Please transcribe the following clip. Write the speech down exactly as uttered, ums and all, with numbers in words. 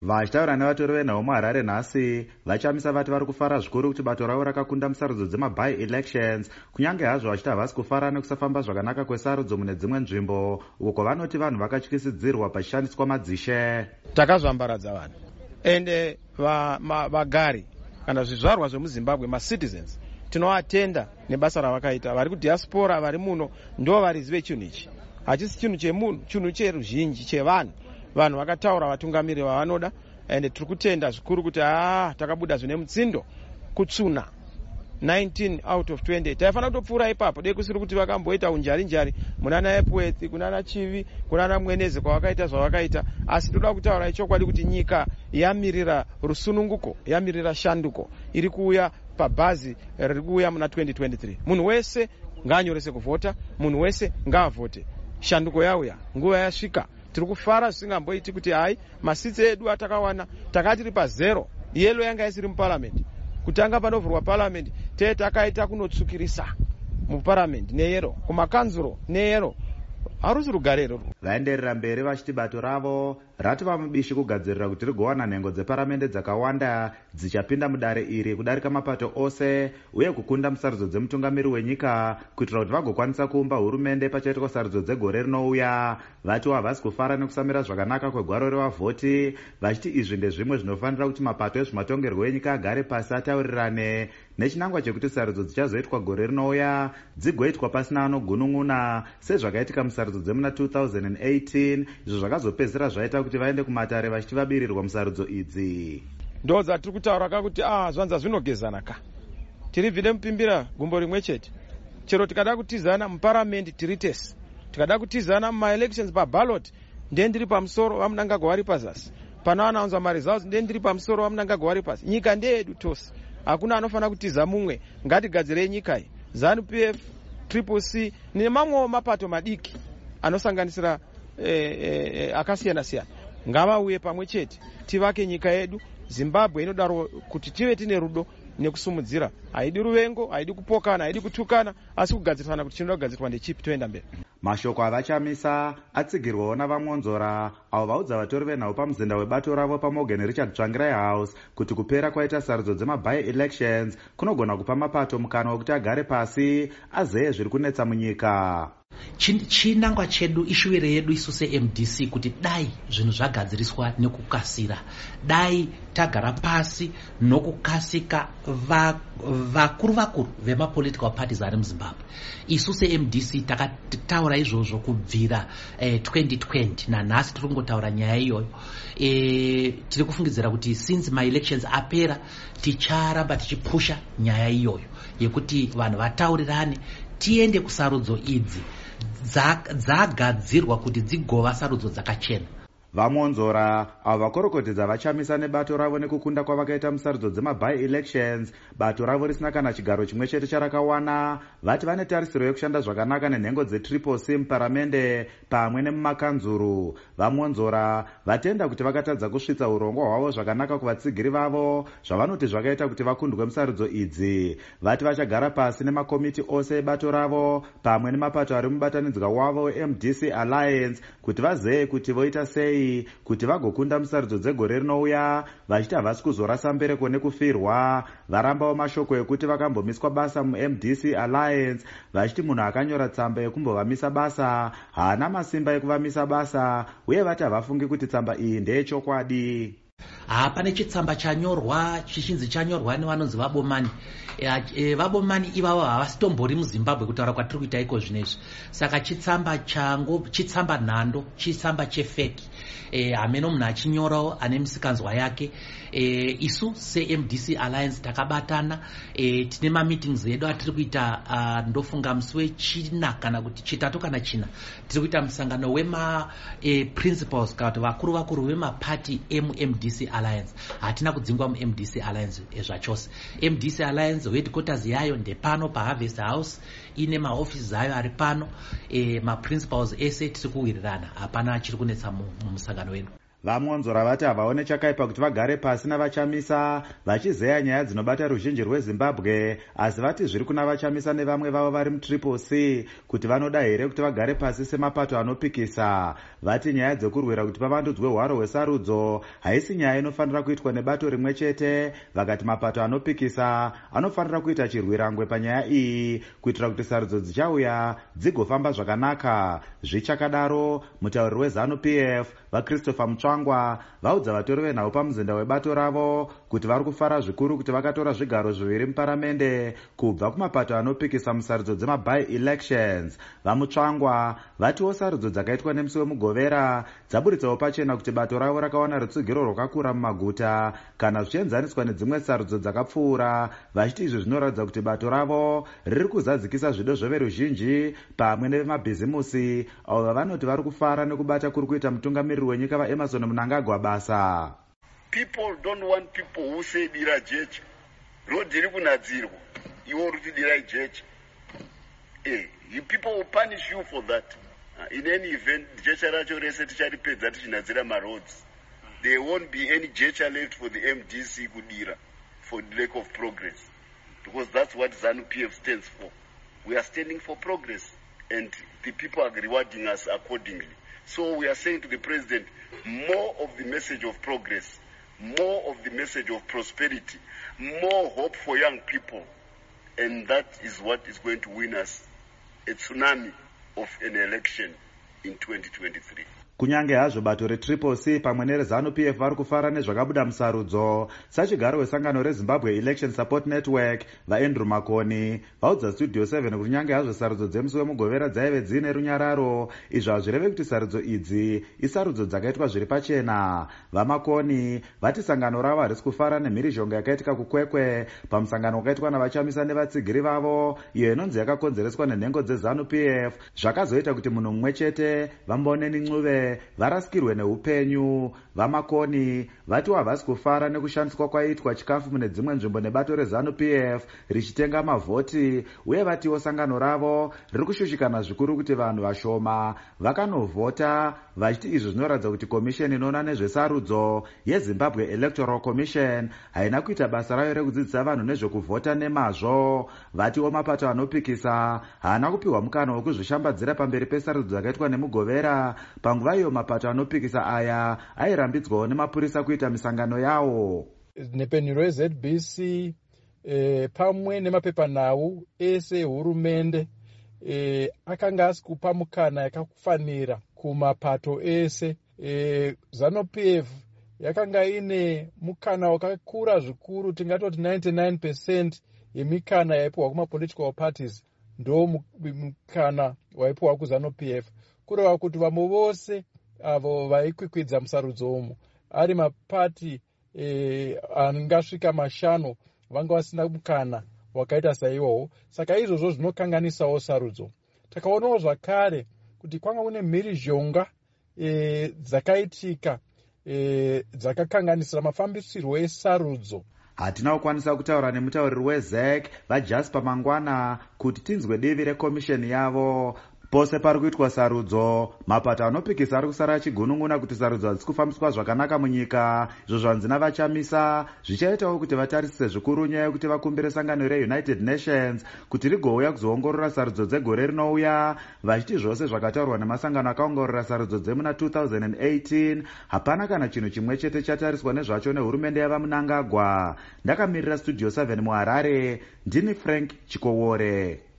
Vachitaura nevatori venhau muHarare nhasi vachamisa vati vari kufara zvikuru kuti bato ravo rakakunda musarudzo dzemaby elections, kunyange hazvo vachiti havasi kufara nekusafamba zvakanaka kwesarudzo mune dzimwe nzvimbo uko kwavanoti vanhu vakatyisidzirwa pachishandiswa madzishe. Takazvambaradza vanhu ende vagari kana zvizvarwa zvemuZimbabwe, macitizens, tinoatenda nebasa ravakaita. Vari kudiaspora vari muno ndo varizive chinhu ichi. Hachisi chinhu chemunhu, chinhu cheruzhinji chevanhu. Vanhu vakataura vatungamiri vavanoda ende tiri kutenda zvikuru kuti ah takabuda zvine mutsindo kutsuna nineteen out of twenty. Taifana kutopfuura ipapo dei kusiri kuti vakamboita unjari njari munana Epworth, kunana Chivi, kunana Mwenezi kwavakaita zvavakaita. Asi toda kutaura ichokwadi kuti nyika yamirira rusununguko, yamirira shanduko iri kuuya pabhazi riri kuuya muna twenty twenty-three. Munhu wese ngaanyorese kuvhota, munhu wese ngaavhote. Shanduko yauya, nguva yasvika. Tiri kufara zvisingamboiti kuti hai masitsi edu atakawana takati ripa zero, yelo yanga isiri muparliament. Kutanga panovhurwa parliament tete takaita kunotsukirisa muparliament neyero, kumakanzuro neyero. Harusi rugarero. Vaenderera mberi vachiti bato ravo rati vamubishi kugadzirira kuti rigowana nhengo dzeparamende dzakawanda dzichapinda mudare iri kudarika mapato ose uye kukunda musarudzo dzemutungamiri wenyika kuitira kuti vagokwanisa kuumba hurumende pachaitwa sarudzo dzegore rinouya. Vati havasi kufara nekusamira zvakanaka kwegwaro revavhoti, vachiti izvi ndezvimwe zvinofanira kuti mapato ezvematongerwo enyika agare pasi ataurirane nechinangwa chekuti sarudzo dzichazoitwa gore rinouya dzigoitwa pasina anogunun'una sezvakaitika musarudzo dzemuna two thousand eighteen, izvo zvakazopedzisira zvaita kuti vaende kumatare vachiti vabirirwa musarudzo idzi. Ndo dzatiri kutaura kakuti ah zvanza zvinogezana ka. Tiri vhide mupimbira gumbo rimwe chete. Chero tikada kutizana muparliament tiri tese. Tikada kutizana mumaelections paballot ndendiri pamusoro vamunangagwa vari pazasi. Pana anaunza maresults ndendiri pamusoro vamunangagwa vari pasi. Nyika ndeyedu tose. Hakuna anofana kutiza mumwe. Ngatigadzirei nyika iyi. ZANU P F, Triple C nemamwe mapato madiki anosanganisira eh, eh, akasiyana siyana ngavauye pamwe chete tivake nyika yedu. Zimbabwe inodaro kuti tive tine rudo nekusumudzira. Haidi ruvengo, haidi kupokana, haidi kutukana, asi kugadzirisana kuti chinoda kugadzirwa ndechipi toenda mberi. Mashoko avachamisa atsigirwawo navamwonzora avo vaudza vatori venhau pamuzinda webato ravo paMorgan Richard Tsvangirai House kuti kupera kwaita sarudzo dzemaby elections kunogona kupa mapato mukana wekuti agare pasi azeye zviri kunetsa munyika. Chinangwa chedu, ishuvire yedu isu se-M D C kuti dai zvinhu zvagadziriswa nekukasira, dai tagara pasi nokukasika vakuru vakuru vemapolitical parties ari muZimbabwe. Isu se-M D C takataura izvozvo kubvira eh, twenty twenty nanhasi tiri kungotaura nyaya iyoyo. Eh, tiri kufungidzira kuti since my elections apera ticharamba tichipusha nyaya iyoyo yekuti vanhu vataurirane tiende kusarudzo idzi dzagadzirwa kuti dzigova sarudzo dzakachena. Vamwonzora avo vakorokodedza vachamisa nebato ravo nekukunda kwavakaita musarudzo dzemaby elections, bato ravo risina kana chigaro chimwe chete charakawana, vati vane tarisiro yekushanda zvakanaka nenhengo dzetriple C muparamende pamwe nemumakanzuru. Vamwonzora vatenda kuti vakatadza kusvitsa urongwa hwavo zvakanaka kuvatsigiri vavo zvavanoti zvakaita kuti vakundwe musarudzo idzi. Vati vachagara pasi nemakomiti ose ebato ravo pamwe nemapato ari mubatanidzwa wavo M D C Alliance kuti vazeye kuti voita sei kuti vagokunda musarudzo dzegore rinouya, vachiti havasi kuzorasa mbereko nekufirwa. Varambawo mashoko ekuti vakambomiswa basa muM D C Alliance, vachiti munhu akanyora tsamba yekumbovamisa basa haana masimba ekuvamisa basa uye vati havafungi kuti tsamba iyi ndeyechokwadi. Ah, pane chitsamba chanyorwa chichinzi chanyorwa nevanonzi vabomani. E, e, vabomani ivavo havasitombori muZimbabwe kutaura kwatiri kuita iko zvinezvi. Saka chitsamba chango, chitsamba nhando, chitsamba chefeki. E, hameno munhu achinyorawo ane misikanzwa yake. E, isu se-M D C Alliance takabatana, e, tine mameetings edu atiri kuita uh, ndofunga musi wechina kana kuti chitatu kana china. Tiri kuita musangano wema e, principals kana kuti vakuru vakuru vemapati emu M D C Alliance. Hatina kudzingwa mu-M D C Alliance zvachose. M D C Alliance headquarters yayo ndepano paHarvest House, ine maoffices ayo ari pano, e, maprincipals ese tiri kuwirirana, hapana chiri kunetsa mumusangano wedu. vamonzora vati havaone chakaipa kuti vagare pasi navachamisa vachizeya nyaya dzinobata ruzhinji rwezimbabwe, asi vati zviri kuna vachamisa nevamwe vavo vari mutriple C kuti vanoda here kuti vagare pasi semapato anopikisa. Vati nyaya dzekurwira kuti pavandudzwe hwaro hwesarudzo haisi nyaya inofanira kuitwa nebato rimwe chete. Vakati mapato anopikisa anofanira kuita chirwirangwe panyaya iyi kuitira kuti sarudzo dzichauya dzigofamba zvakanaka. Zvichakadaro, mutauriri weZANU-P F vaChristopher Mutsvangwa vaudza vatori venhau pamuzinda webato ravo kuti vari kufara zvikuru kuti vakatora zvigaro zviviri muparamende kubva kumapato anopikisa musarudzo dzema-by-elections. VaMutsvangwa vatiwo sarudzo dzakaitwa nemusi wemugovera dzaburitsawo pachena kuti bato ravo rakawana rutsugiro rwakakura mumaguta kana zvichienzaniswa nedzimwe sarudzo dzakapfuura. Vachiti izvi zvinoratidza kuti bato ravo riri kuzadzikisa zvido zveveruzhinji pamwe nevemabhizimusi avo vavanoti vari kufara nekubata kuri kuita mutungamiriri wenyika vaEmerson Mnangagwa basa. People don't want people who say dira jeche. Road iri kunadzirwa. Iwo ruti dira jeche. Eh, you people will punish you for that. Uh, in any event, jeche racho rese ticharipedza tichinadzira maroads. There won't be any jeche left for the M D C kudira for the lack of progress. Because that's what ZANU-P F stands for. We are standing for progress and the people are rewarding us accordingly. So we are saying to the president, more of the message of progress, more of the message of prosperity, more hope for young people. And that is what is going to win us a tsunami of an election in twenty twenty-three. Kunyange hazvo bato retriple C pamwe nereZANU-P F vari kufara nezvakabuda musarudzo, sachigaro wesangano reZimbabwe Election Support Network vaAndrew Makoni vaudza Studio seven kuti nyange hazvo sarudzo dzemusi wemugovera dzaive dziine runyararo, izvo hazvireve kuti sarudzo idzi isarudzo dzakaitwa zviri pachena. VaMakoni vati sangano ravo harisi kufara nemhirizhonga yakaitika kukwekwe pamusangano wakaitwa navachamisa nevatsigiri vavo iyo inonzi yakakonzereswa nenhengo dzeZANU-P F zvakazoita kuti munhu mumwe chete Vamboneni Ncube varasikirwe neupenyu. VaMakoni vati havasi kufara nekushandiswa kwaitwa chikafu mune dzimwe nzvimbo nebato reZANU-P F richitenga mavhoti, uye vatiwo sangano ravo riri kushushikana zvikuru kuti vanhu vashoma vakanovhota, vachiti izvi zvinoratidza kuti komisheni inoona nezvesarudzo yeZimbabwe Electoral Commission haina kuita basa rayo rekudzidzisa vanhu nezvekuvhota nemazvo. Vatiwo mapato anopikisa haana kupiwa mukana wekuzvishambadzira pamberi pesarudzo dzakaitwa nemugovera. Panguva iyo mapato anopikisa aya airambidzwawo nemapurisa kuita misangano yawo. Nepenhuro yeZ B C eh, pamwe nemapepanhau ese ehurumende eh, akanga asi kupa mukana yakafanira kumapato ese. eh, ZANU-P F yakanga ine mukana wakakura zvikuru, tingatoti ninety-nine percent yemikana yaipiwa kuma-political parties ndo mukana waipiwa kuZANU-P F, kureva kuti vamwe vose avo vaikwikwidza musarudzo umu ari mapati eh, angasvika mashanu vanga vasina mukana wakaita saiwowo. Saka izvozvo zvinokanganisawo sarudzo. Takaonawo zvakare kuti kwanga kune mhirizhonga eh, dzakaitika eh, dzakakanganisira mafambisirwo esarudzo. Hatina kukwanisa kutaura nemutauriri weZ E C vaJasper Mangwana kuti tinzwe divi rekomisheni yavo. Pose pari kuitwa sarudzo, mapato anopikisa ari kusara achigunun'una kuti sarudzo hadzisi kufambiswa zvakanaka munyika. Izvo zvanzi navachamisa zvichaitawo kuti vatarisise zvikuru nyaya yekuti vakumbire sangano reUnited Nations kuti rigouya kuzoongorora sarudzo dzegore rinouya. Vachiti zvose zvakataurwa nemasangano akaongorora sarudzo dzemuna two thousand eighteen hapana kana chinhu chimwe chete chatariswa nezvacho nehurumende yavaMnangagwa. Ndakamirira Studio seven muHarare, ndini Frank Chikowore.